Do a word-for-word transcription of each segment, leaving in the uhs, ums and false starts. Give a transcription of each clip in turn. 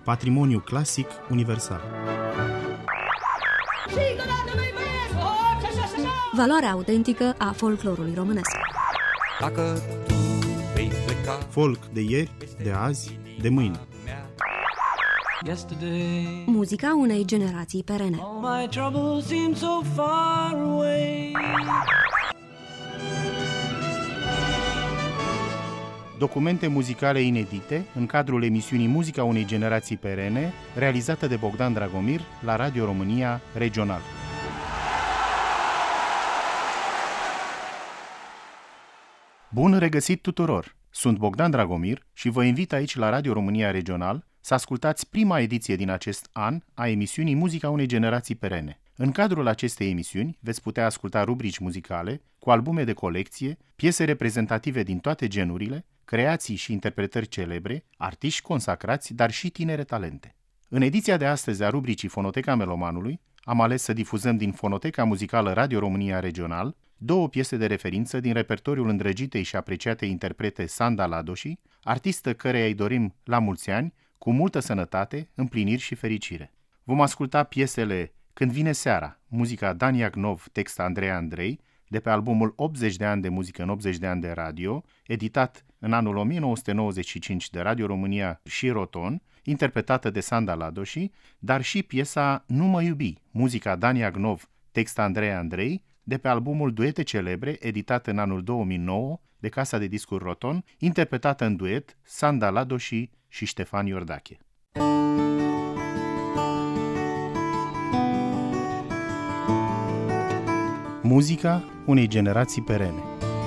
Patrimoniu clasic universal. Valoarea autentică a folclorului românesc. Dacă tu vei pleca, Folk de ieri, de azi, de mâine. yesterday, Muzica unei generații perene. all my troubles seem so far away. Documente muzicale inedite în cadrul emisiunii Muzica unei generații perene, realizată de Bogdan Dragomir la Radio România Regional. Bun regăsit tuturor! Sunt Bogdan Dragomir și vă invit aici la Radio România Regional să ascultați prima ediție din acest an a emisiunii Muzica unei generații perene. În cadrul acestei emisiuni veți putea asculta rubrici muzicale cu albume de colecție, piese reprezentative din toate genurile, creații și interpretări celebre, artiști consacrați, dar și tinere talente. În ediția de astăzi a rubricii Fonoteca Melomanului am ales să difuzăm din Fonoteca Muzicală Radio România Regional două piese de referință din repertoriul îndrăgitei și apreciate interprete Sanda Ladoshi, artistă căreia îi dorim la mulți ani, cu multă sănătate, împliniri și fericire. Vom asculta piesele Când vine seara, muzica Dan Iagnov, text Andrei Andrei, de pe albumul optzeci de ani de muzică în optzeci de ani de radio, editat în anul o mie nouă sute nouăzeci și cinci de Radio România și Roton, interpretată de Sanda Ladoshi, dar și piesa Nu mă iubi, muzica Dan Iagnov, text Andrei Andrei, de pe albumul Duete Celebre, editat în anul două mii nouă de Casa de Discuri Roton, interpretată în duet Sanda Ladoshi și Ștefan Iordache. Muzica unei generații perene.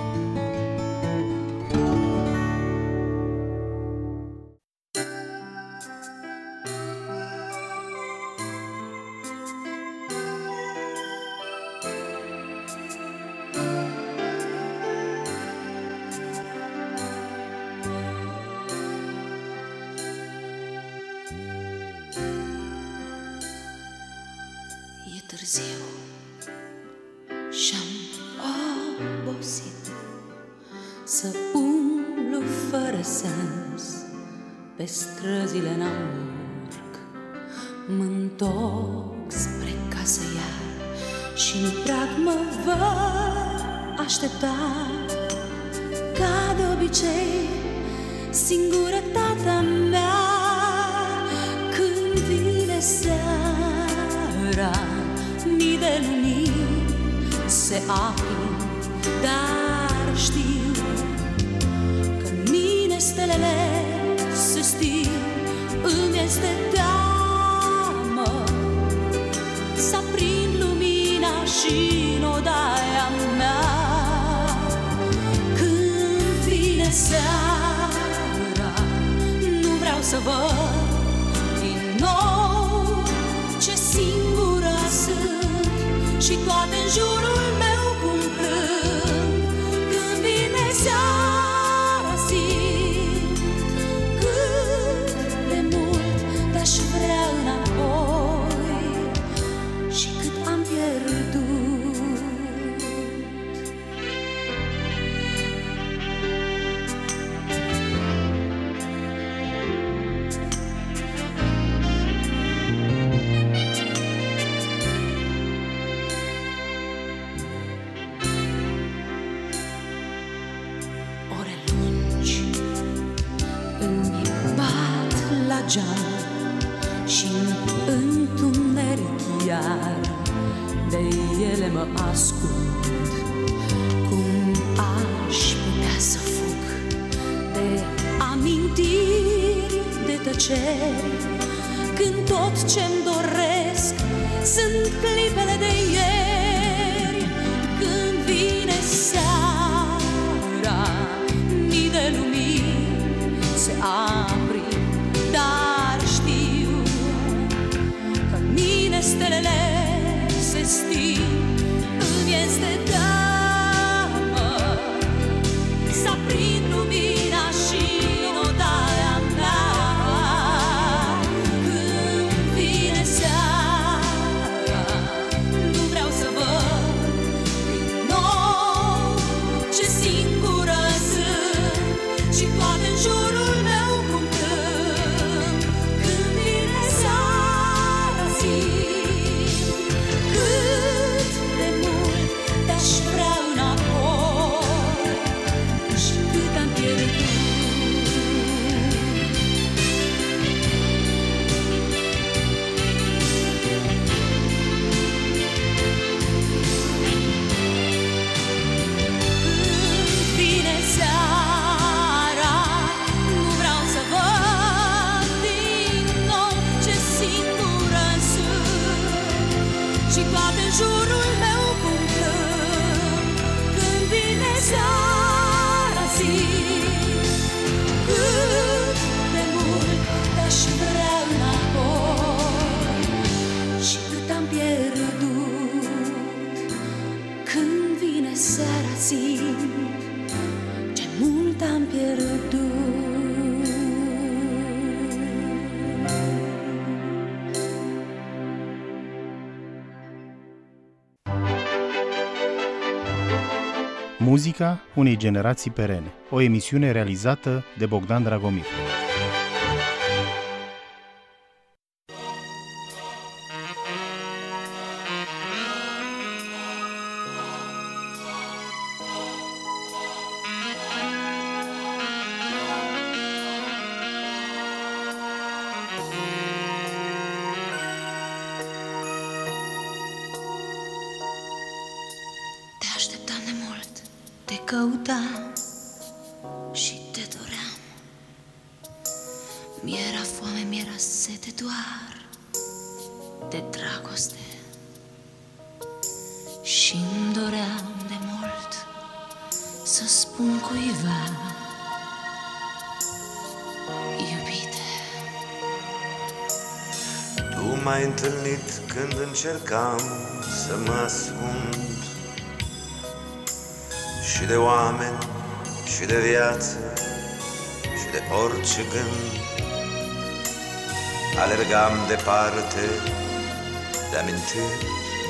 E târziu și-am obosit să umblu fără sens pe străzile n-amurg. Mă-ntorc spre casă iar și-n prag mă văd așteptat. Ca de obicei, singurătatea mea. Când vine seara, mii de lumini se aprind, dar știu că în mine stelele se sting. Îmi este teamă să aprind lumina și în odaia mea. Când vine seara, nu vreau să văd din nou ce singură sunt și toate în jurul meu cum plâng. Când vine seara, simt cât de mult te-aș vrea înapoi și cât am pierdut. Ore lungi îmi bat la geam și-n întuneric iar de ele mă ascund. Cum aș putea să fug de amintiri, de tăceri, când tot ce-mi doresc sunt clipele de ieri. Când vine seara, mii de lumini se aprind, dar știu că în mine stelele se sting. Îmi este teamă să aprind lumina și în odaia mea. Când vine seara, nu vreau să văd din nou ce singură sunt și toate în jurul meu Muzica unei generații perene. O emisiune realizată de Bogdan Dragomir. Căutam și te doream. Mi-era foame, mi-era sete doar de dragoste. Și-mi doream de mult să spun cuiva: iubite. Tu m-ai întâlnit când încercam să mă ascund și de oameni, și de viață, și de orice gând. Alergam departe de amintiri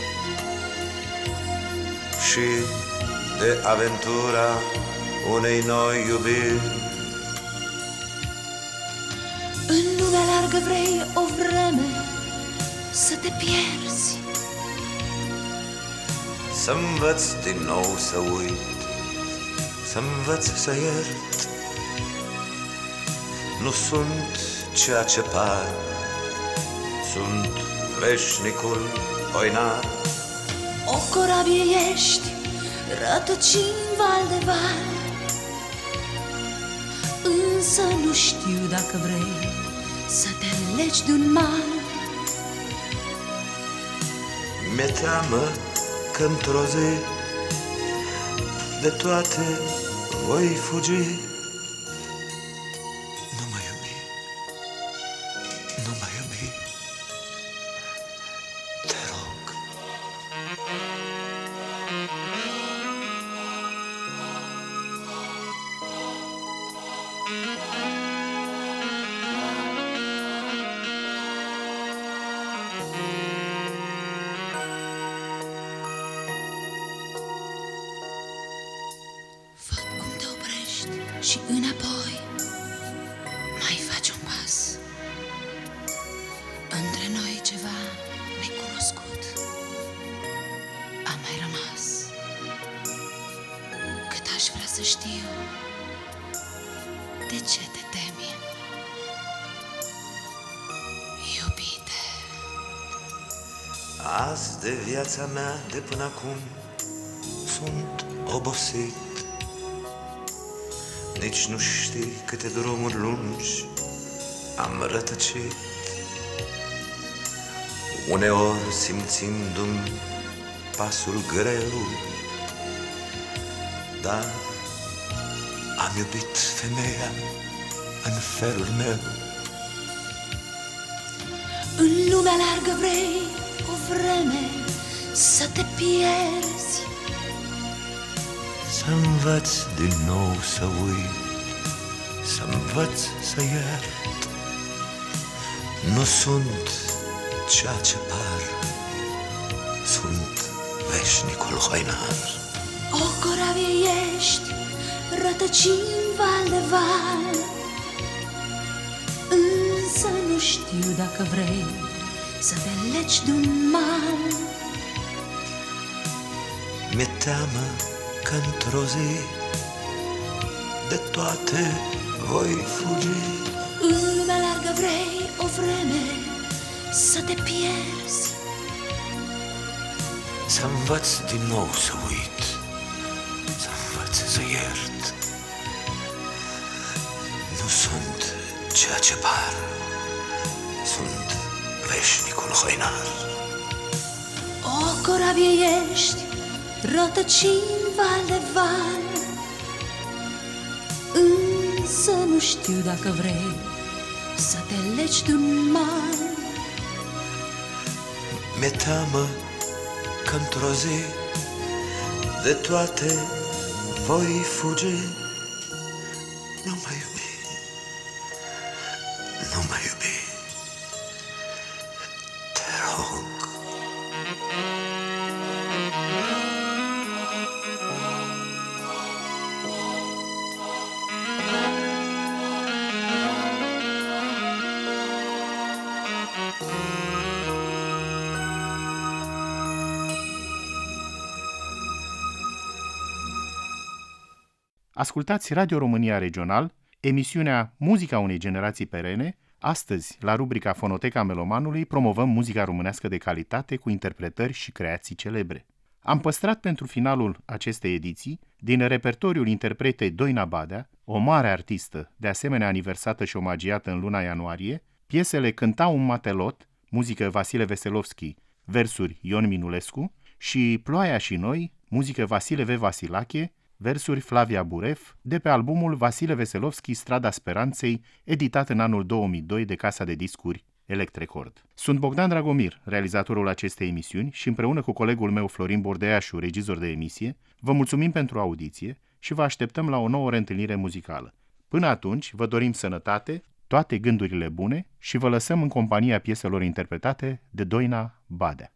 și de aventura unei noi iubiri. În lumea largă vrei o vreme să te pierzi, să învăț din nou să uit, să învăț să iert. Nu sunt ceea ce par, sunt veșnicul oinar. O corabie ești, rătăcind val de val, însă nu știu dacă vrei să te legi de-un mal. Mi-e teamă că într-o zi de toate voi fugi. Nu mă iubi, nu mă iubi, te rog. Și înapoi mai faci un pas. Între noi ceva necunoscut a mai rămas. Cât aș vrea să știu de ce te temi, iubite. Azi de viața mea de până acum sunt obosit. Nici nu știi câte drumuri lungi am rătăcit, uneori simțindu-mi pasul greu, dar am iubit femeia în felul meu. În lumea largă vrei o vreme să te pierzi, să învăț din nou să uit, să învăț să iert. Nu sunt ceea ce par, sunt veșnicul hoinar. O corabie ești, rătăcind val de val, însă nu știu dacă vrei să te legi de-un mal. Mi-e teamă că într-o zi de toate voi fugi. În lumea largă vrei o vreme să te pierzi, să învăț din nou să uit, să învăț să iert. Nu sunt ceea ce par, sunt veșnicul hoinar. O corabie ești, rătăcind val de val, însă nu știu dacă vrei să te legi de-un mal. Mi-e teamă că într-o zi de toate voi fugi. Nu mă iubi, nu mă iubi, te rog. Ascultați Radio România Regional, emisiunea Muzica unei generații perene. Astăzi, la rubrica Fonoteca Melomanului, promovăm muzica românească de calitate cu interpretări și creații celebre. Am păstrat pentru finalul acestei ediții, din repertoriul interpretei Doina Badea, o mare artistă, de asemenea aniversată și omagiată în luna ianuarie, piesele Cânta un matelot, muzică Vasile Veselovski, versuri Ion Minulescu, și Ploaia și noi, muzică Vasile V. Vasilache, versuri Flavia Buref, de pe albumul Vasile Veselovski Strada Speranței, editat în anul două mii doi de casa de discuri Electrecord. Sunt Bogdan Dragomir, realizatorul acestei emisiuni, și împreună cu colegul meu Florin Bordeașu, regizor de emisie, vă mulțumim pentru audiție și vă așteptăm la o nouă reîntâlnire muzicală. Până atunci, vă dorim sănătate, toate gândurile bune și vă lăsăm în compania pieselor interpretate de Doina Badea.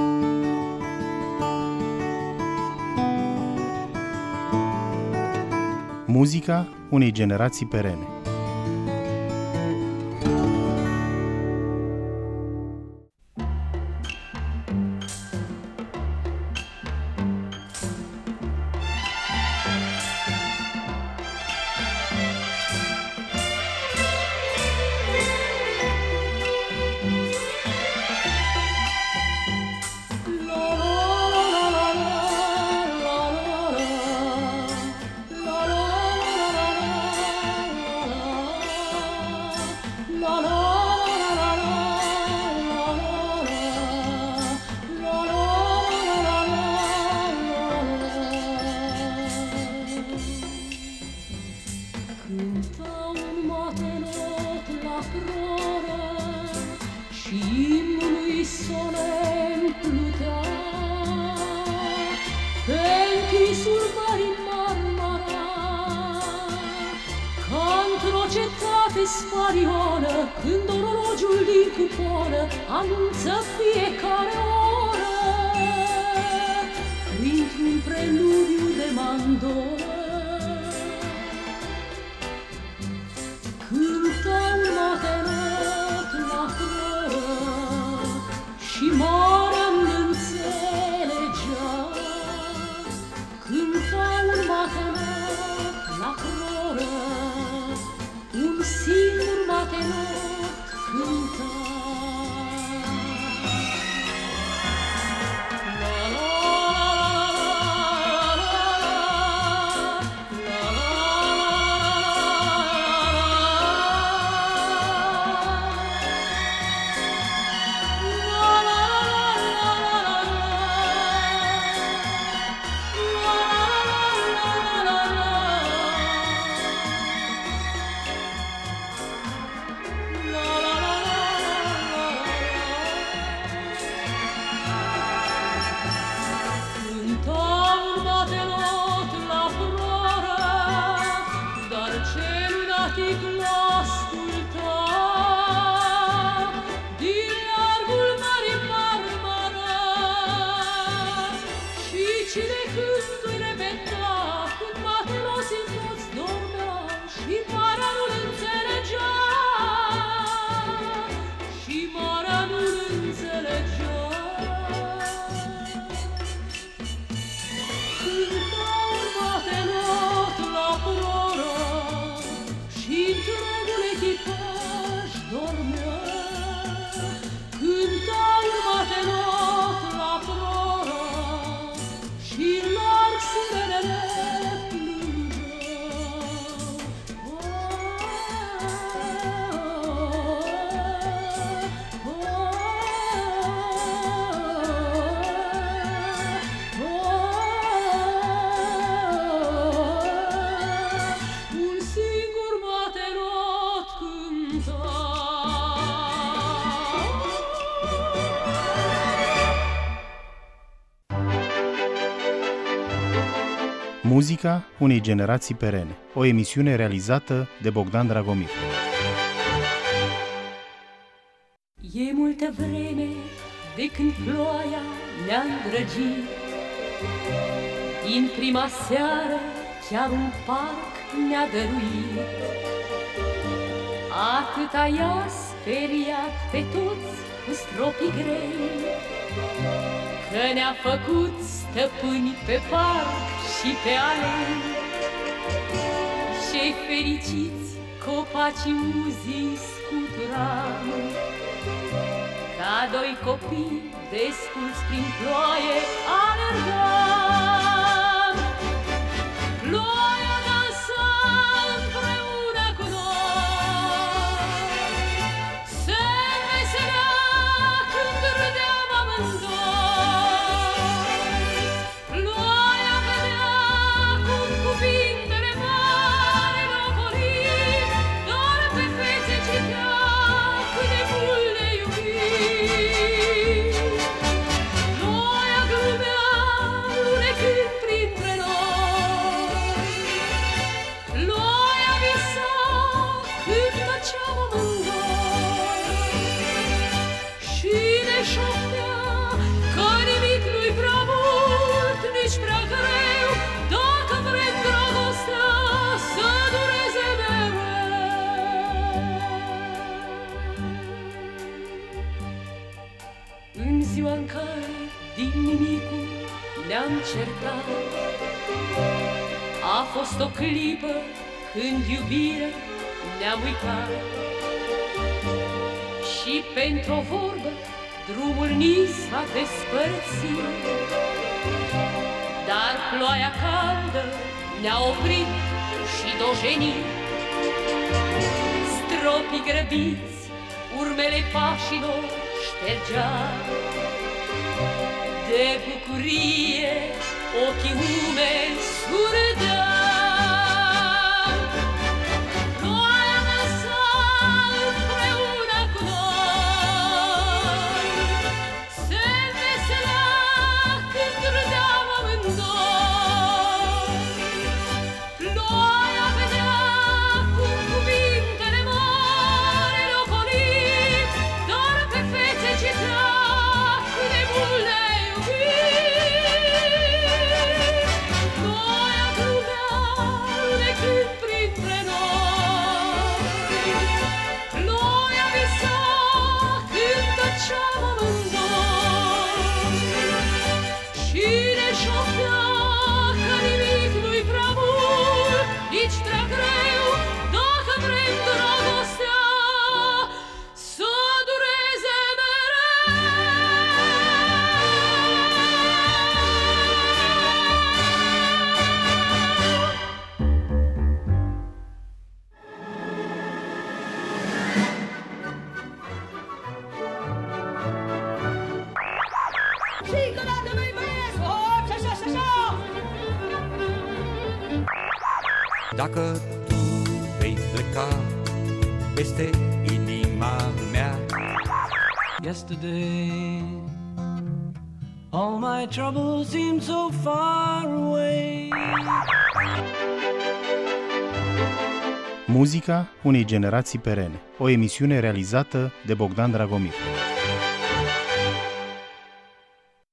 Muzica unei generații perene. Spariolă, când orologiul din cuponă anunță fiecare oră, printr-un preludiu de mandolă. Cântă un matelot la floră și marea nu înțelegea. Cântă un matelot la floră, un singur matelot cânta. Muzica unei generații perene. O emisiune realizată de Bogdan Dragomir. E multă vreme de când ploaia ne-a îndrăgit, din prima seară chiar un parc ne-a dăruit. Atâta i-a speriat pe toți cu stropii grei, că ne-a făcut stăpâni pe parc și pe alei. cei fericiți copacii muzii scuturam, ca doi copii desculți prin ploaie alergam. Ploaia dansa împreună cu noi, se veselea când râdeam amândoi. Ploaia vedea cum cuvintele mari locolim, doar pe fețe citea cât de mult le iubim. Ploaia glumea lunecând printre noi, ploaia visa când tăceam amândoi și ne șoptea că nimic nu-i prea mult, nici prea greu, dacă vrem dragostea să dureze mereu. În ziua în care din nimicul ne-am certat, a fost o clipă când iubirea ne-am uitat și pentru o vorbă drumul ni s-a despărțit. Dar ploaia caldă ne-a oprit și dojenit. Stropii grăbiți urmele pașilor ștergea, de bucurie ochii umeri surdeau. Ploaia dansa împreună cu noi, se veselea când râdeam amândoi. Ploaia vedea cum cuvintele mari locolim, doar pe fețe citea cât de mult le iubim. Ploaia glumea lunecând printre noi, ploaia visa când tăceam amândoi și ne șoptea că nimic nu-i prea mult, nici prea greu, dacă vrem dragostea să dureze Și că dacă nu-i băiesc, hop, și așa, și așa. Dacă tu vei pleca peste inima mea, Yesterday, all my troubles seem so far away. Muzica unei generații perene. O emisiune realizată de Bogdan Dragomir.